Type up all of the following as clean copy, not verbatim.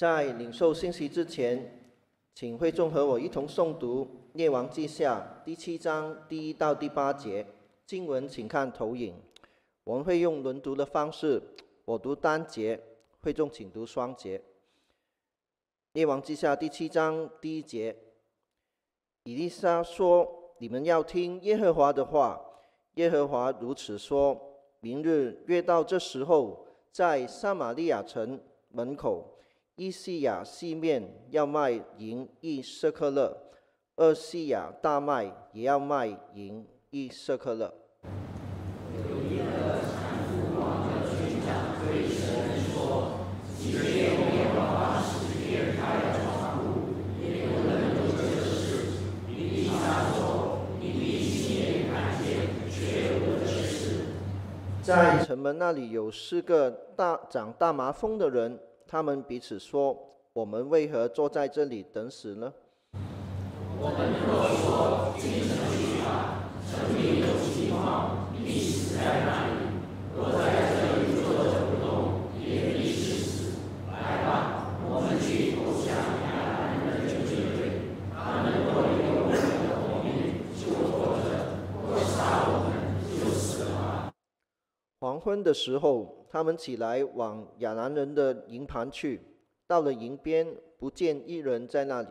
在领受信息之前，请会众和我一同诵读《列王记下》第7章第1到第8节。经文请看投影。我们会用轮读的方式，我读单节，会众请读双节。《列王记下》第7章第1节，以利沙说：“你们要听耶和华的话。耶和华如此说：明日约到这时候，在撒玛利亚城门口，一西亚细面要卖银1舍客勒，2西亚大麦也要卖银1舍客勒。” 有一个产妇王的军长对神说：“即便耶和华使天开了窗户，也不能有这事。”以利沙说：“你必亲眼看见，却无这事。” 在城门那里有4个长大麻风的人，他们彼此说：“我们为何坐在这里等死呢？ 我们若说进城去吧，城里有饥荒，必死在那里；若在这里坐着不动，也必是死。来吧，我们去投降亚兰人的军队。他们若有我们的活命，就活着；若杀我们，就死了。” 黄昏的时候，他们起来往亚兰人的营盘去，到了营边，不见一人在那里。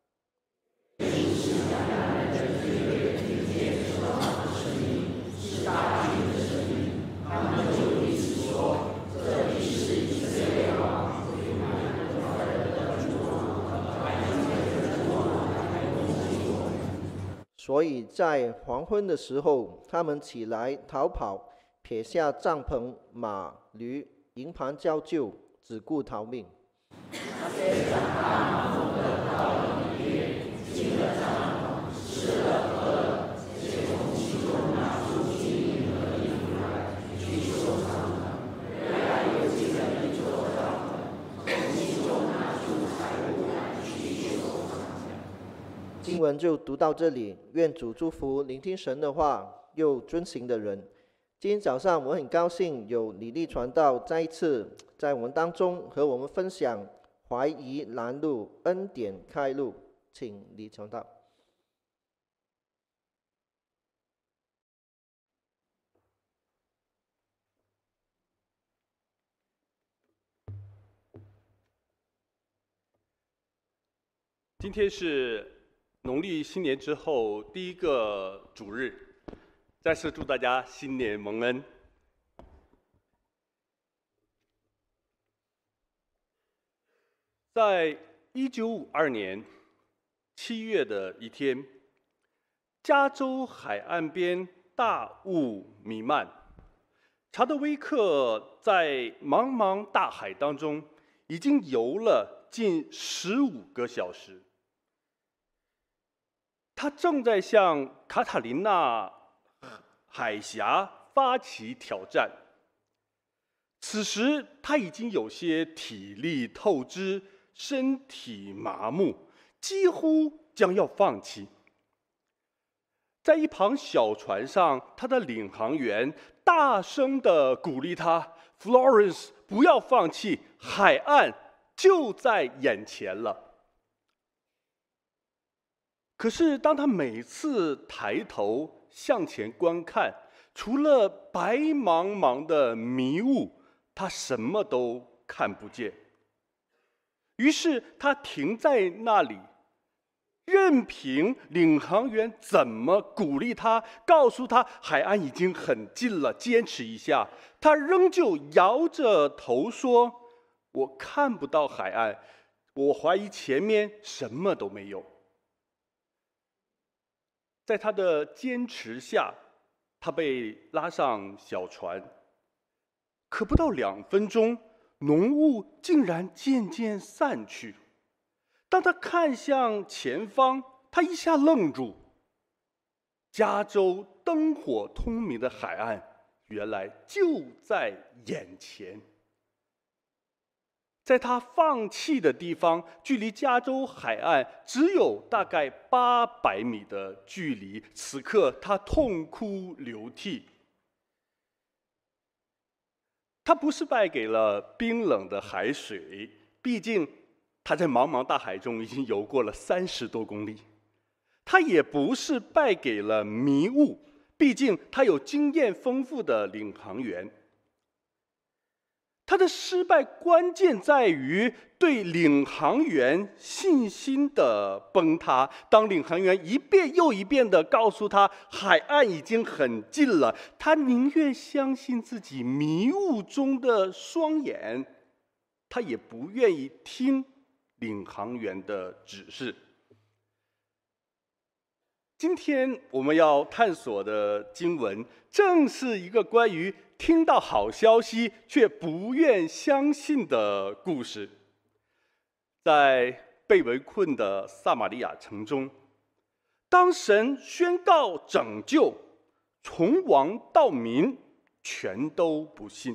所以在黄昏的时候，他们起来逃跑，撇下帐篷、马、驴，营盘交就，只顾逃命。 那些长大麻风的到了里面，进了帐篷，吃了喝了，且从其中拿出金银和衣服来，去收藏了。回来又进了一座帐篷，从其中拿出财物来，去收藏了。 经文就读到这里，愿主祝福聆听神的话又遵行的人。今天早上我很高兴有李立传道再一次在我们当中和我们分享怀疑拦路，恩典开路，请李传道。 今天是农历新年之后第一个主日，再次祝大家新年蒙恩。在1952年7月的一天，加州海岸边大雾弥漫，查德威克在茫茫大海当中已经游了近15个小时。他正在向卡塔琳娜海峡发起挑战。此时他已经有些体力透支，身体麻木，几乎将要放弃。在一旁小船上，他的领航员大声地鼓励他 ：“Florence， 不要放弃，海岸就在眼前了。”可是，当他每次抬头向前观看，除了白茫茫的迷雾，他什么都看不见。于是，他停在那里，任凭领航员怎么鼓励他，告诉他海岸已经很近了，坚持一下，他仍旧摇着头说：“我看不到海岸，我怀疑前面什么都没有。”在他的坚持下，他被拉上小船。可不到2分钟，浓雾竟然渐渐散去。当他看向前方，他一下愣住。加州灯火通明的海岸，原来就在眼前。在他放弃的地方，距离加州海岸只有大概800米的距离。此刻，他痛哭流涕。他不是败给了冰冷的海水，毕竟他在茫茫大海中已经游过了30多公里。他也不是败给了迷雾，毕竟他有经验丰富的领航员。他的失败关键在于对领航员信心的崩塌。当领航员一遍又一遍地告诉他海岸已经很近了，他宁愿相信自己迷雾中的双眼，他也不愿意听领航员的指示。今天我们要探索的经文，正是一个关于听到好消息却不愿相信的故事。在被围困的撒玛利亚城中，当神宣告拯救，从王到民全都不信。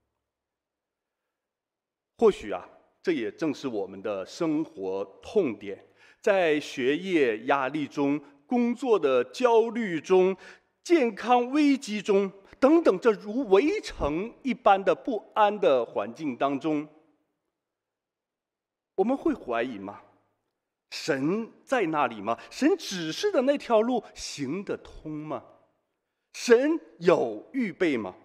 或许这也正是我们的生活痛点，在学业压力中，工作的焦虑中，健康危机中等等，这如围城一般的不安的环境当中，我们会怀疑吗？神在那里吗？神指示的那条路行得通吗？神有预备吗？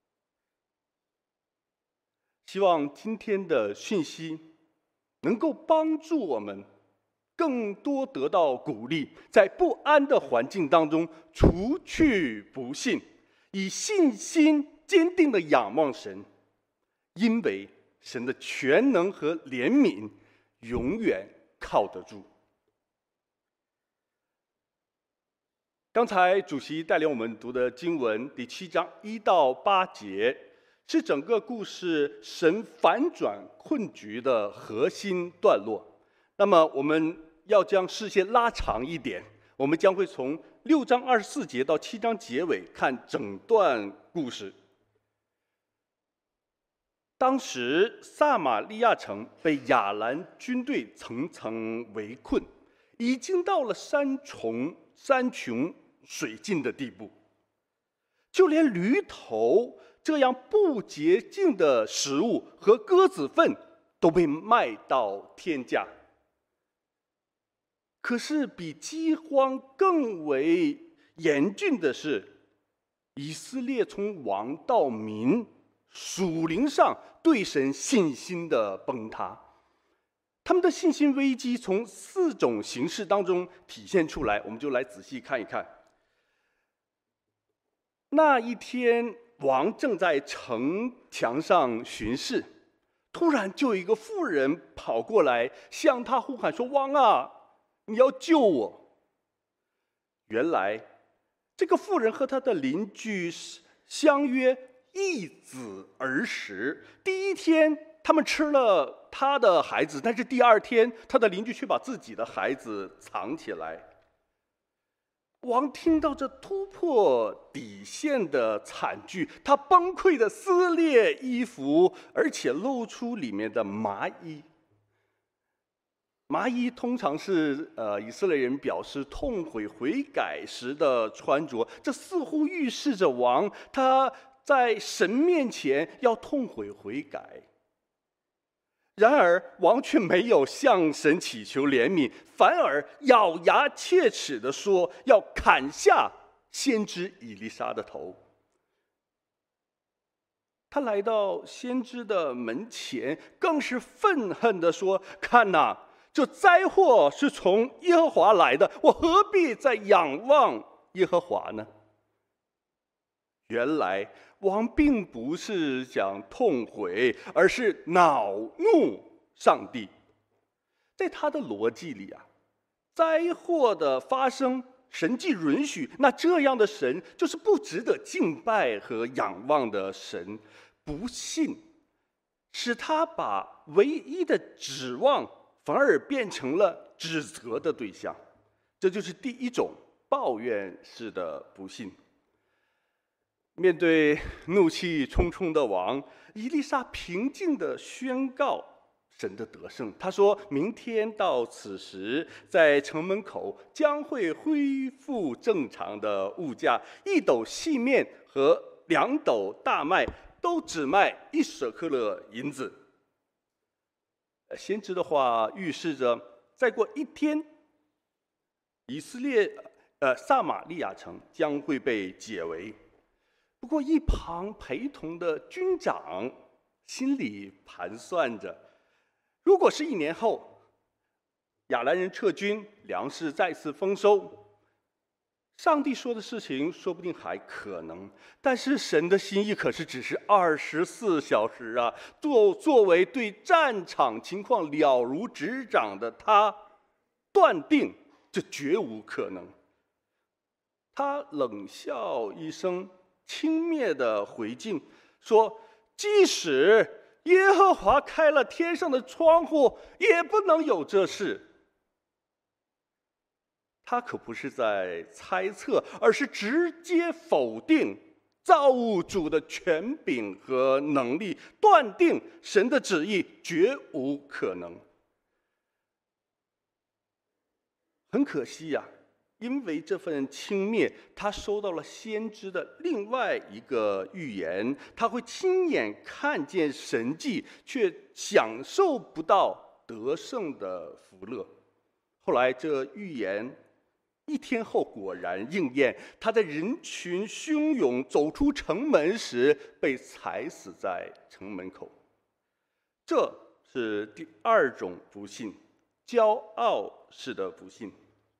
希望今天的讯息能够帮助我们更多得到鼓励，在不安的环境当中除去不信，以信心坚定地仰望神，因为神的全能和怜悯永远靠得住。刚才主席带领我们读的经文第7章1到8节，是整个故事神反转困局的核心段落。那么我们要将视线拉长一点，我们将会从6章24节到7章结尾看整段故事。当时撒玛利亚城被亚兰军队层层围困，已经到了山穷水尽的地步，就连驴头这样不洁净的食物和鸽子粪都被卖到天价。可是比饥荒更为严峻的是，以色列从王到民属灵上对神信心的崩塌。他们的信心危机从4种形式当中体现出来，我们就来仔细看一看。那一天，王正在城墙上巡视，突然就有一个妇人跑过来向他呼喊说：“王啊，你要救我！”原来这个妇人和她的邻居相约一子而食。第一天他们吃了他的孩子，但是第2天他的邻居却把自己的孩子藏起来。王听到这突破底线的惨剧，他崩溃的撕裂衣服，而且露出里面的麻衣。麻衣通常是以色列人表示痛悔悔改时的穿着，这似乎预示着王他在神面前要痛悔悔改。然而王却没有向神祈求怜悯，反而咬牙切齿地说要砍下先知以利沙的头。他来到先知的门前，更是愤恨地说：“看哪，这灾祸是从耶和华来的，我何必再仰望耶和华呢？”原来王并不是想痛悔，而是恼怒上帝。在他的逻辑里灾祸的发生，神既允许，那这样的神就是不值得敬拜和仰望的神。不信使他把唯一的指望反而变成了指责的对象，这就是第一种抱怨式的不信。面对怒气冲冲的王，以利沙平静地宣告神的得胜。他说：“明天到此时，在城门口将会恢复正常的物价，1斗细面和2斗大麦都只卖1舍客勒银子。” 先知的话预示着，再过1天，以色列撒玛利亚城将会被解围。不过，一旁陪同的军长心里盘算着，如果是1年后，亚兰人撤军，粮食再次丰收，上帝说的事情说不定还可能，但是神的心意可是只是24小时啊！作为对战场情况了如指掌的他，断定这绝无可能。他冷笑一声，轻蔑地回敬说：“即使耶和华开了天上的窗户，也不能有这事。”他可不是在猜测，而是直接否定造物主的权柄和能力，断定神的旨意绝无可能。很可惜呀，因为这份轻蔑，他收到了先知的另外一个预言，他会亲眼看见神迹，却享受不到得胜的福乐。后来这预言1天后果然应验，他在人群汹涌走出城门时被踩死在城门口。这是第2种不幸，骄傲式的不幸。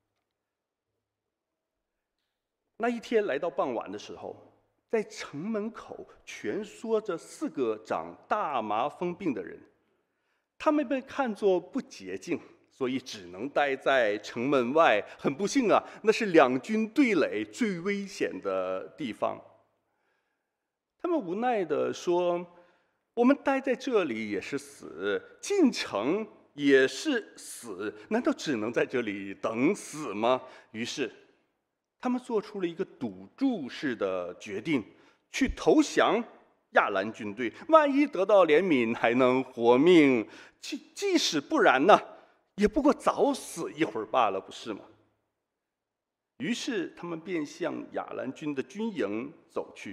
那一天来到傍晚的时候，在城门口蜷缩着4个长大麻风病的人，他们被看作不洁净，所以只能待在城门外。很不幸啊，那是两军对垒最危险的地方。他们无奈地说：“我们待在这里也是死，进城也是死，难道只能在这里等死吗？”于是，他们做出了一个赌注式的决定，去投降亚兰军队。万一得到怜悯，还能活命；即使不然呢，也不过早死一会儿罢了，不是吗？于是他们便向亚兰军的军营走去。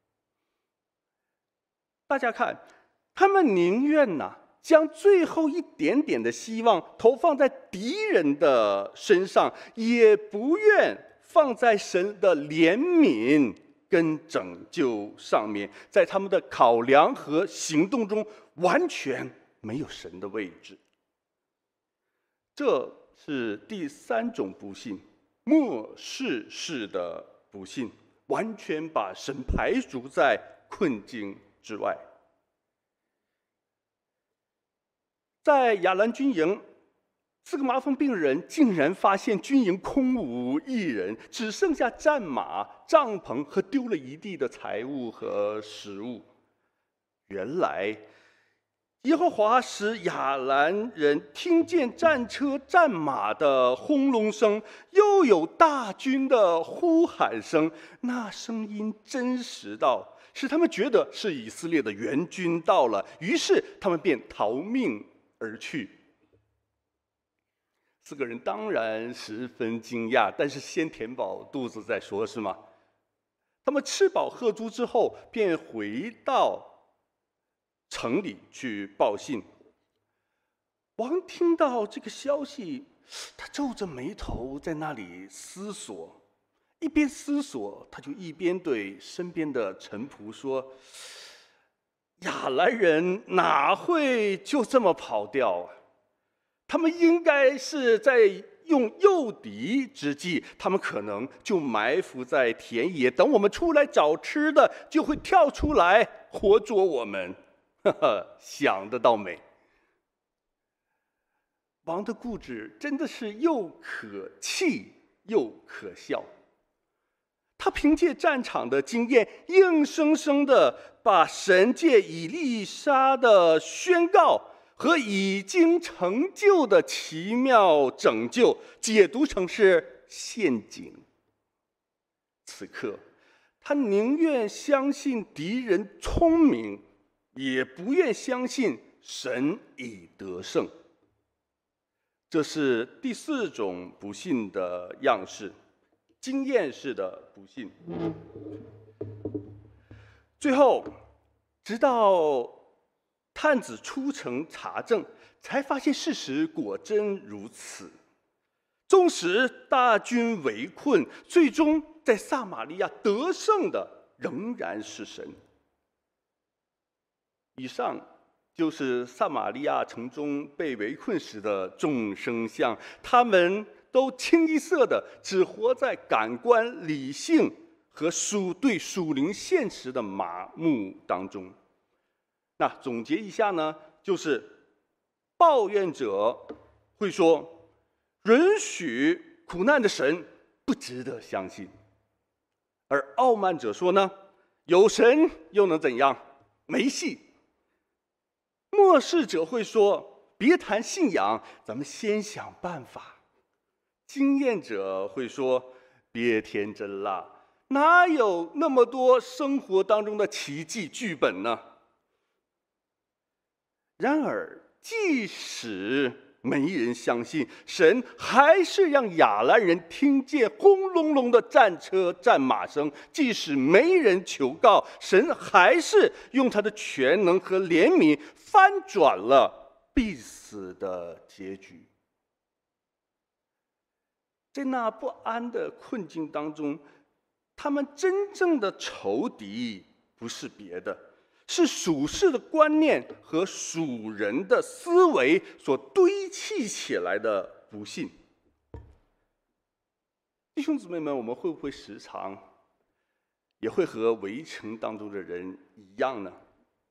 大家看，他们宁愿将最后一点点的希望投放在敌人的身上，也不愿放在神的怜悯跟拯救上面。在他们的考量和行动中，完全没有神的位置。这是第3种不幸，漠视式的不幸，完全把神排除在困境之外。在亚兰军营，4个麻风病人竟然发现军营空无一人，只剩下战马、帐篷和丢了一地的财物和食物。原来耶和华使亚兰人听见战车、战马的轰隆声，又有大军的呼喊声，那声音真实到使他们觉得是以色列的援军到了，于是他们便逃命而去。4个人当然十分惊讶，但是先填饱肚子再说，是吗？他们吃饱喝足之后，便回到城里去报信。王听到这个消息，他皱着眉头在那里思索，一边思索，他就一边对身边的臣仆说：“亚兰人哪会就这么跑掉啊？他们应该是在用诱敌之计，他们可能就埋伏在田野，等我们出来找吃的，就会跳出来活捉我们。”呵呵，想得到美。王的固执真的是又可气又可笑。他凭借战场的经验，硬生生的把神借以利沙的宣告和已经成就的奇妙拯救解读成是陷阱。此刻，他宁愿相信敌人聪明，也不愿相信神已得胜。这是第4种不幸的样式，经验式的不幸。最后，直到探子出城查证，才发现事实果真如此。纵使大军围困，最终在撒玛利亚得胜的仍然是神。以上就是撒玛利亚城中被围困时的众生相，他们都清一色的只活在感官、理性和对属灵现实的麻木当中。那总结一下呢，就是抱怨者会说，允许苦难的神不值得相信；而傲慢者说呢，有神又能怎样？没戏。漠视者会说，别谈信仰，咱们先想办法。经验者会说，别天真了，哪有那么多生活当中的奇迹剧本呢？然而，即使没人相信，神还是让亚兰人听见轰隆隆的战车、战马声；即使没人求告，神还是用他的全能和怜悯翻转了必死的结局。在那不安的困境当中，他们真正的仇敌不是别的，是属世的观念和属人的思维所堆砌起来的不信。弟兄姊妹们，我们会不会时常也会和围城当中的人一样呢？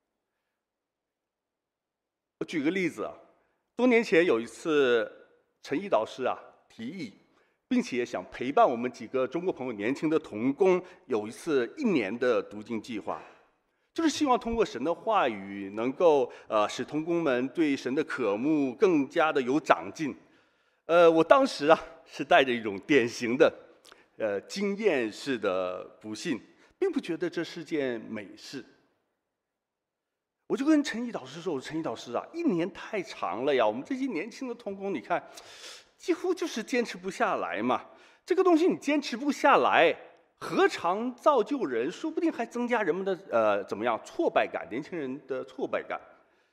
我举个例子啊，多年前有一次，陈毅导师提议，并且想陪伴我们几个中国朋友年轻的同工有一次1年的读经计划，就是希望通过神的话语，能够使同工们对神的渴慕更加的有长进。我当时是带着一种典型的经验式的不信，并不觉得这是件美事。我就跟陈毅导师说：“我说陈毅导师1年太长了呀，我们这些年轻的同工，你看，几乎就是坚持不下来嘛。这个东西你坚持不下来，何尝造就人？说不定还增加人们的怎么样挫败感，年轻人的挫败感。”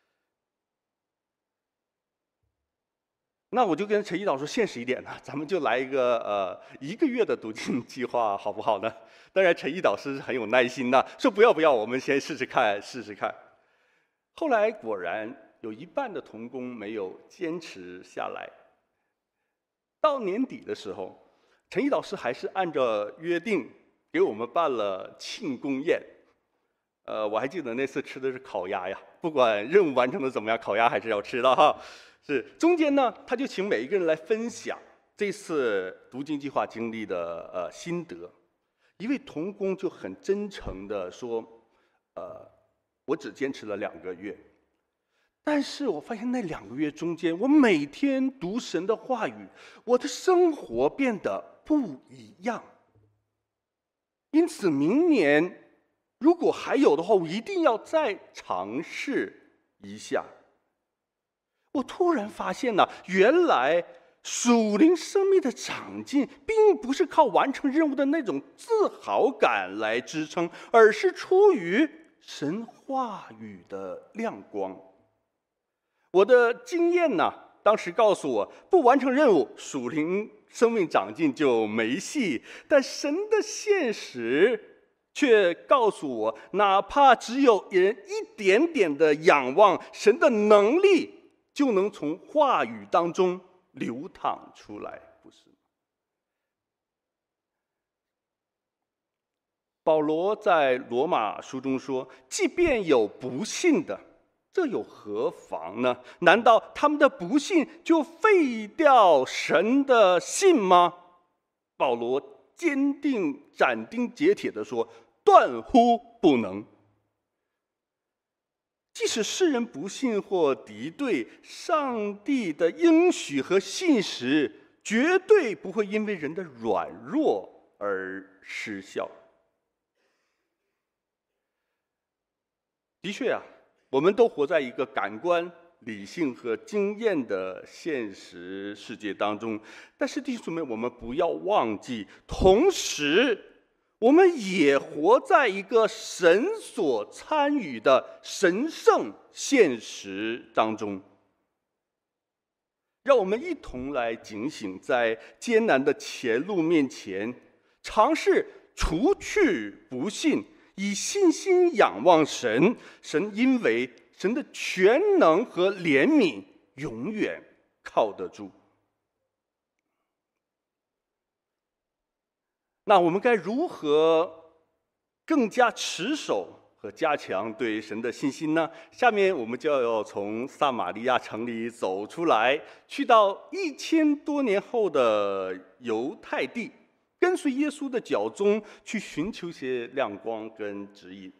那我就跟陈毅导师现实一点呢，咱们就来一个1个月的读经计划，好不好呢？当然，陈毅导师是很有耐心的，说不要，我们先试试看。后来果然有1半的同工没有坚持下来。到年底的时候，陈毅导师还是按照约定给我们办了庆功宴。我还记得那次吃的是烤鸭呀，不管任务完成的怎么样，烤鸭还是要吃的哈。是中间呢，他就请每一个人来分享这次读经计划经历的心得。一位同工就很真诚地说：“我只坚持了2个月，但是我发现那2个月中间，我每天读神的话语，我的生活变得不一样。因此，明年如果还有的话，我一定要再尝试一下。”我突然发现原来属灵生命的长进，并不是靠完成任务的那种自豪感来支撑，而是出于神话语的亮光。我的经验当时告诉我，不完成任务，属灵生命长进就没戏。但神的现实却告诉我，哪怕只有人一点点的仰望，神的能力就能从话语当中流淌出来，不是吗？保罗在罗马书中说：“即便有不信的，这有何妨呢？难道他们的不信就废掉神的信吗？”保罗坚定斩钉截铁地说：“断乎不能。”即使世人不信或敌对，上帝的应许和信实绝对不会因为人的软弱而失效。的确我们都活在一个感官、理性和经验的现实世界当中，但是弟兄们，我们不要忘记，同时我们也活在一个神所参与的神圣现实当中。让我们一同来警醒，在艰难的前路面前，尝试除去不信，以信心仰望神。神因为神的全能和怜悯永远靠得住。那我们该如何更加持守和加强对神的信心呢？下面我们就要从撒玛利亚城里走出来，去到1000多年后的犹太地，跟随耶稣的脚踪，去寻求些亮光跟指引。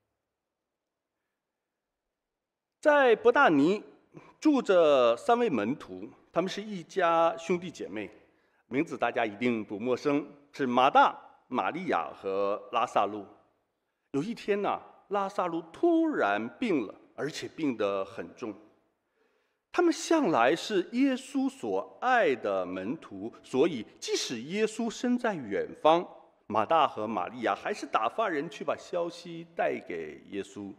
在伯大尼住着3位门徒，他们是一家兄弟姐妹，名字大家一定不陌生，是马大、玛利亚和拉撒路。有一天呢，拉撒路突然病了，而且病得很重。他们向来是耶稣所爱的门徒，所以即使耶稣身在远方，马大和玛利亚还是打发人去把消息带给耶稣。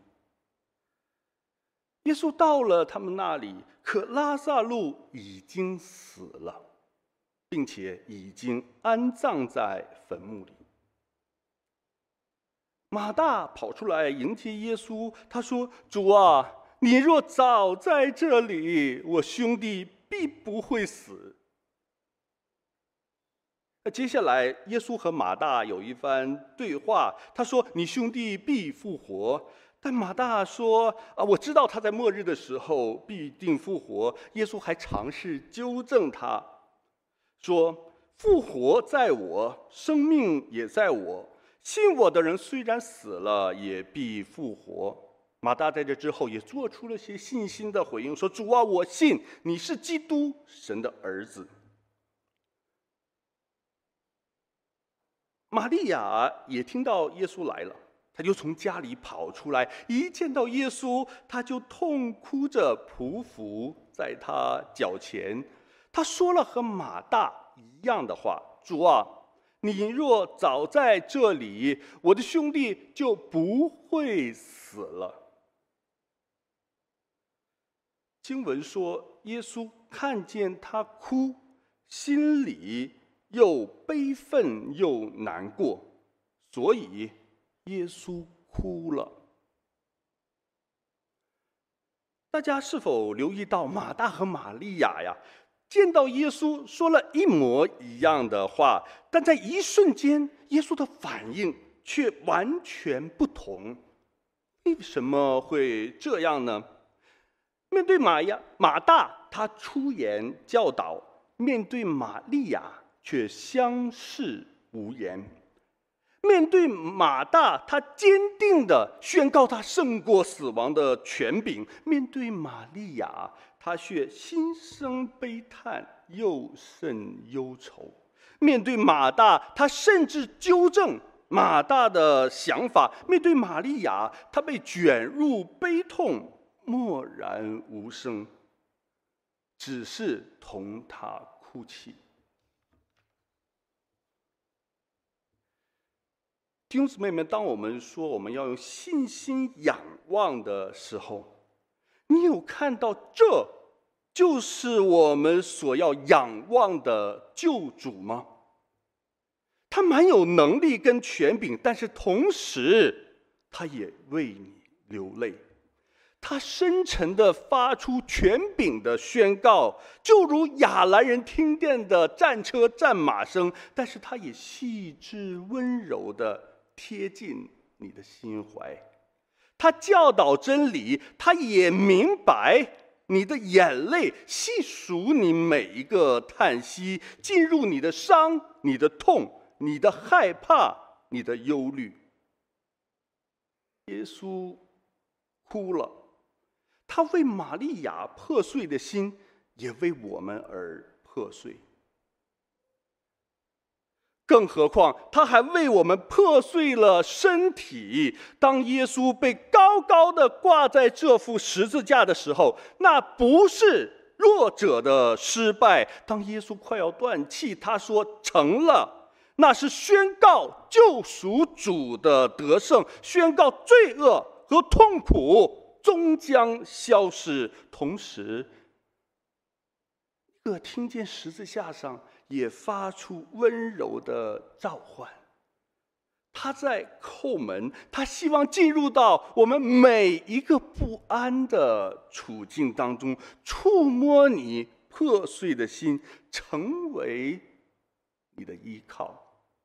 耶稣到了他们那里，可拉撒路已经死了，并且已经安葬在坟墓里。马大跑出来迎接耶稣，他说：“主啊，你若早在这里，我兄弟必不会死。”接下来，耶稣和马大有一番对话，他说：“你兄弟必复活。”但马大说：“我知道他在末日的时候必定复活。”耶稣还尝试纠正他，说：“复活在我，生命也在我。信我的人虽然死了，也必复活。”马大在这之后也做出了些信心的回应，说：“主啊，我信你是基督，神的儿子。”玛利亚也听到耶稣来了，他就从家里跑出来，一见到耶稣，他就痛哭着匍匐在他脚前。他说了和马大一样的话：“主啊，你若早在这里，我的兄弟就不会死了。”经文说，耶稣看见他哭，心里又悲愤又难过，所以耶稣哭了。大家是否留意到马大和玛利亚呀，见到耶稣说了一模一样的话，但在一瞬间，耶稣的反应却完全不同。为什么会这样呢？面对马大，他出言教导；面对玛利亚，却相视无言。面对马大，他坚定地宣告他胜过死亡的权柄；面对玛利亚，他却心生悲叹，又甚忧愁。面对马大，他甚至纠正马大的想法；面对玛利亚，他被卷入悲痛，默然无声，只是同他哭泣。弟兄姊妹们，当我们说我们要用信心仰望的时候，你有看到这就是我们所要仰望的救主吗？他蛮有能力跟权柄，但是同时他也为你流泪。他深沉地发出权柄的宣告，就如亚兰人听见的战车战马声，但是他也细致温柔地贴近你的心怀。他教导真理，他也明白你的眼泪，细数你每一个叹息，进入你的伤、你的痛、你的害怕、你的忧虑。耶稣哭了，他为玛利亚破碎的心，也为我们而破碎。更何况他还为我们破碎了身体。当耶稣被高高的挂在这副十字架的时候，那不是弱者的失败。当耶稣快要断气，他说成了， 那是宣告救赎主的得胜，宣告罪恶和痛苦终将消失。同时，一个听见十字架上也发出温柔的召唤。他在叩门，他希望进入到我们每一个不安的处境当中，触摸你破碎的心，成为你的依靠。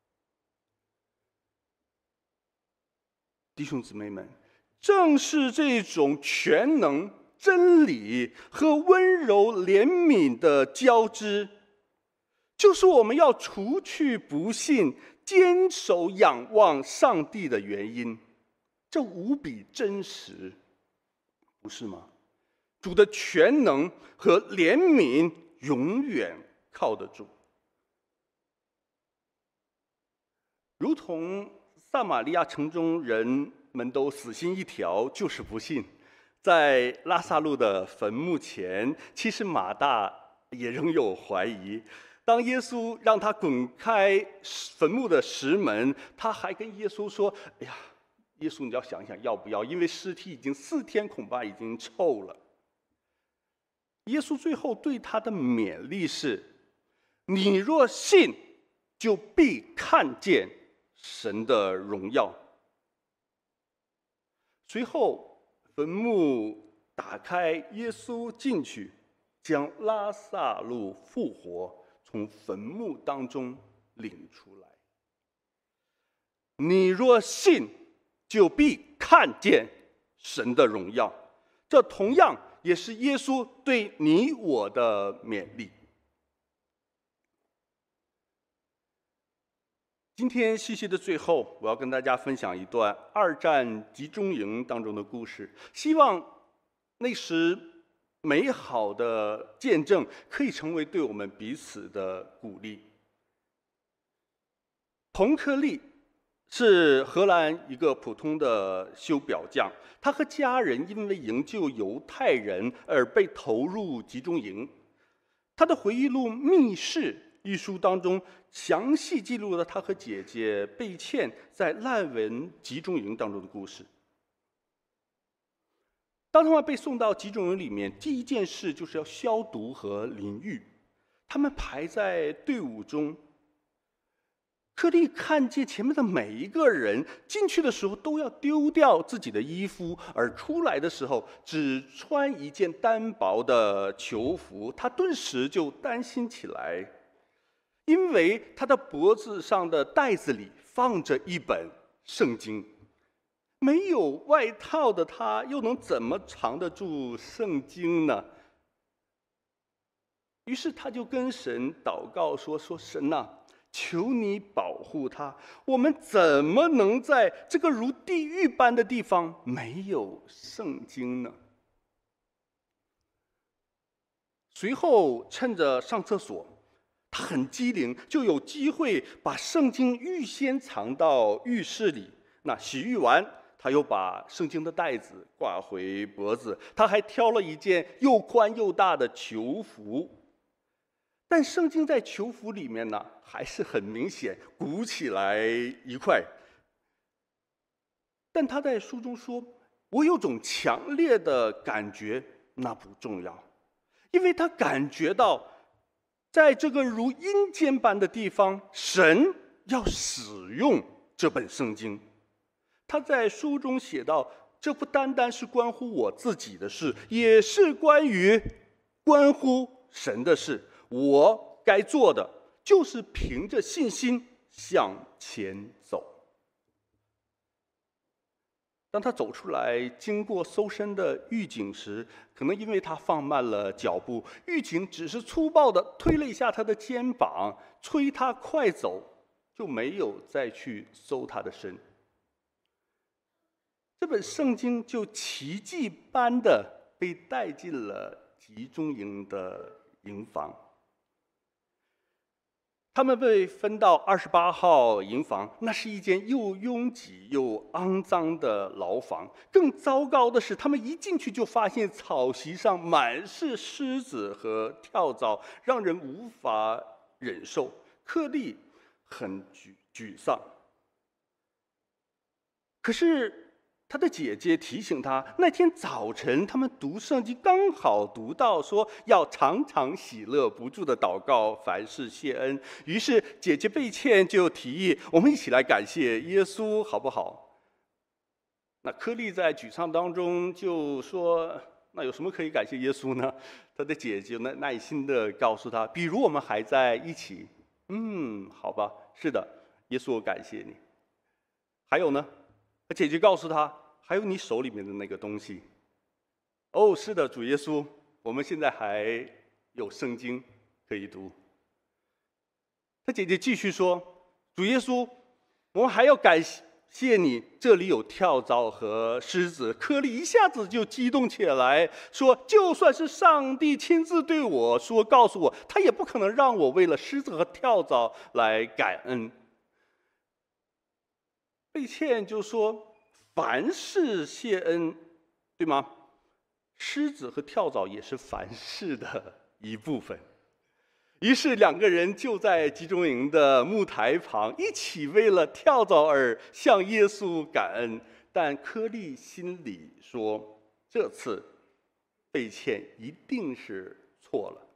弟兄姊妹们，正是这种全能、真理和温柔怜悯的交织，就是我们要除去不信，坚守仰望上帝的原因。这无比真实，不是吗？主的全能和怜悯永远靠得住。如同撒玛利亚城中人们都死心一条，就是不信。在拉撒路的坟墓前，其实马大也仍有怀疑。当耶稣让他滚开坟墓的石门，他还跟耶稣说：“哎呀，耶稣，你要想想要不要？因为尸体已经4天，恐怕已经臭了。”耶稣最后对他的勉励是：“你若信，就必看见神的荣耀。”随后，坟墓打开，耶稣进去，将拉撒路复活，从坟墓当中领出来。你若信，就必看见神的荣耀。这同样也是耶稣对你我的勉励。今天信息的最后，我要跟大家分享一段2战集中营当中的故事，希望那时美好的见证可以成为对我们彼此的鼓励。彭克利是荷兰一个普通的修表匠，他和家人因为营救犹太人而被投入集中营。他的回忆录《密室》一书当中详细记录了他和姐姐贝茜在难民集中营当中的故事。当他们被送到集中营里面，第一件事就是要消毒和淋浴。他们排在队伍中，克利看见前面的每一个人进去的时候都要丢掉自己的衣服，而出来的时候只穿一件单薄的囚服，他顿时就担心起来。因为他的脖子上的袋子里放着一本圣经，没有外套的他又能怎么藏得住圣经呢？于是他就跟神祷告说：“神啊，求你保护他，我们怎么能在这个如地狱般的地方没有圣经呢？”随后趁着上厕所，他很机灵，就有机会把圣经预先藏到浴室里。那洗浴完，他又把圣经的带子挂回脖子。他还挑了一件又宽又大的囚服，但圣经在囚服里面呢，还是很明显鼓起来一块。但他在书中说：“我有种强烈的感觉，那不重要，因为他感觉到。”在这个如阴间般的地方，神要使用这本圣经。他在书中写道：“这不单单是关乎我自己的事，也是关乎神的事。我该做的就是凭着信心向前走。”当他走出来，经过搜身的狱警时，可能因为他放慢了脚步，狱警只是粗暴地推了一下他的肩膀，催他快走，就没有再去搜他的身。这本圣经就奇迹般地被带进了集中营的营房。他们被分到28号营房，那是一间又拥挤又肮脏的牢房。更糟糕的是，他们一进去就发现草席上满是虱子和跳蚤，让人无法忍受。克利很沮丧。可是他的姐姐提醒他，那天早晨他们读圣经，刚好读到说要常常喜乐，不住的祷告，凡事谢恩。于是姐姐贝茜就提议，我们一起来感谢耶稣，好不好？那柯利在沮丧当中就说，那有什么可以感谢耶稣呢？他的姐姐耐心的告诉他，比如我们还在一起。好吧，是的，耶稣我感谢你。还有呢？姐姐告诉他，还有你手里面的那个东西。哦，是的，主耶稣，我们现在还有圣经可以读。他姐姐继续说，主耶稣，我们还要感谢你，这里有跳蚤和狮子。柯利一下子就激动起来，说就算是上帝亲自对我说，告诉我，他也不可能让我为了狮子和跳蚤来感恩。贝茜就说，凡事谢恩，对吗？狮子和跳蚤也是凡事的一部分。于是两个人就在集中营的木台旁，一起为了跳蚤而向耶稣感恩。但柯利心里说，这次贝茜一定是错了。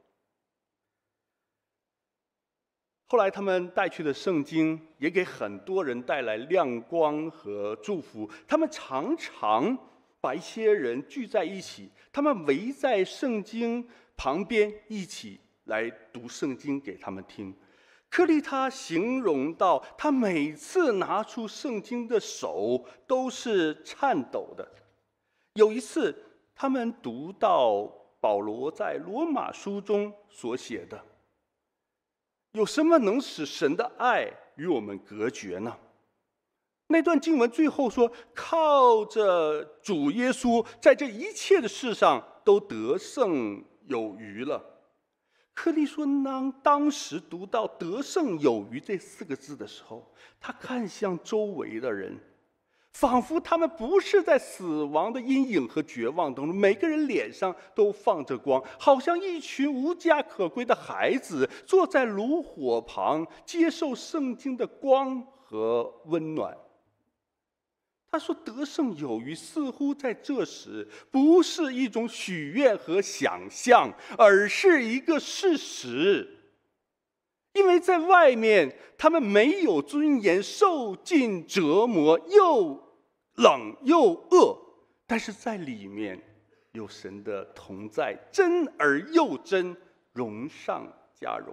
后来他们带去的圣经也给很多人带来亮光和祝福。他们常常把一些人聚在一起，他们围在圣经旁边一起来读圣经给他们听。柯利他形容到，他每次拿出圣经的手都是颤抖的。有一次，他们读到保罗在罗马书中所写的，有什么能使神的爱与我们隔绝呢？那段经文最后说，靠着主耶稣，在这一切的事上都得胜有余了。柯利说，当时读到得胜有余这4个字的时候，他看向周围的人，仿佛他们不是在死亡的阴影和绝望当中，每个人脸上都放着光，好像一群无家可归的孩子坐在炉火旁，接受圣经的光和温暖。他说，得胜有余似乎在这时不是一种许愿和想象，而是一个事实。因为在外面他们没有尊严，受尽折磨，又冷又饿，但是在里面有神的同在，真而又真，荣上加荣。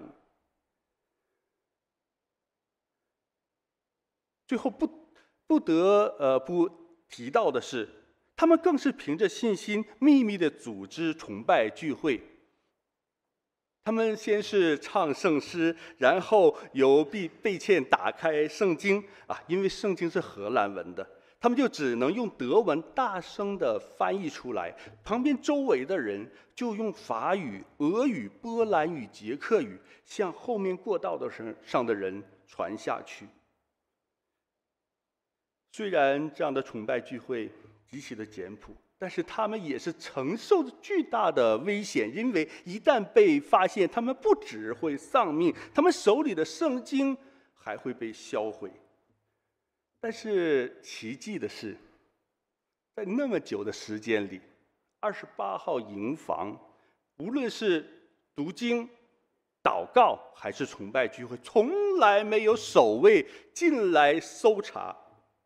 最后不得不提到的是，他们更是凭着信心秘密的组织崇拜聚会。他们先是唱圣诗，然后由贝茜打开圣经因为圣经是荷兰文的，他们就只能用德文大声的翻译出来，旁边周围的人就用法语、俄语、波兰语、捷克语向后面过道上的人传下去。虽然这样的崇拜聚会极其的简朴，但是他们也是承受着巨大的危险，因为一旦被发现，他们不只会丧命，他们手里的圣经还会被销毁。但是奇迹的是，在那么久的时间里，28号营房，无论是读经、祷告还是崇拜聚会，从来没有守卫进来搜查。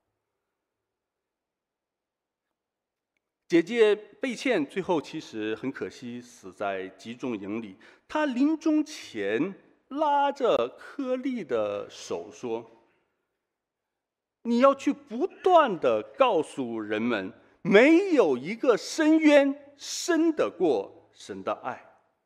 姐姐贝茜最后其实很可惜死在集中营里，她临终前拉着柯利的手说，你要去不断地告诉人们，没有一个深渊深得过神的爱。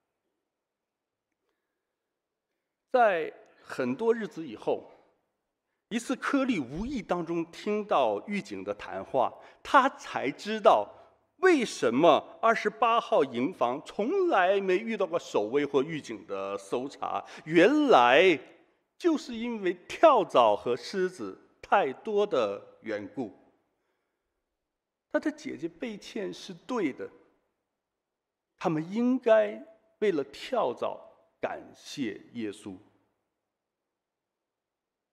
在很多日子以后，一次柯利无意当中听到狱警的谈话，他才知道为什么28号营房从来没遇到过守卫或狱警的搜查。原来就是因为跳蚤和狮子太多的缘故。他的姐姐贝茜是对的，他们应该为了跳蚤感谢耶稣。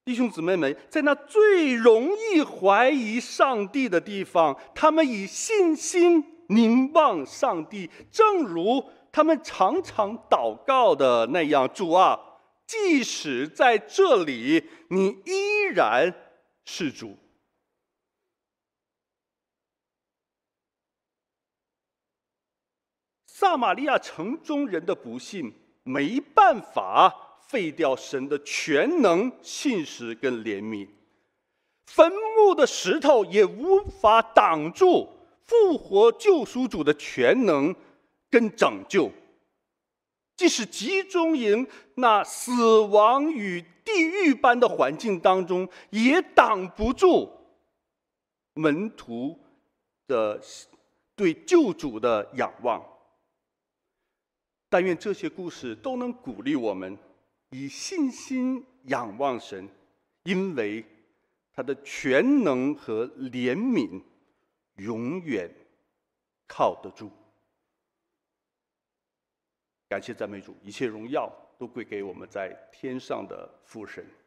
弟兄姊妹们，在那最容易怀疑上帝的地方，他们以信心凝望上帝，正如他们常常祷告的那样：主啊，即使在这里，你依然是主。撒玛利亚城中人的不信，没办法废掉神的全能、信实跟怜悯，坟墓的石头也无法挡住复活救赎主的全能跟拯救。即使集中营那死亡与地狱般的环境当中，也挡不住门徒的对救主的仰望。但愿这些故事都能鼓励我们以信心仰望神，因为他的全能和怜悯永远靠得住。感谢赞美主，一切荣耀都归给我们在天上的父神。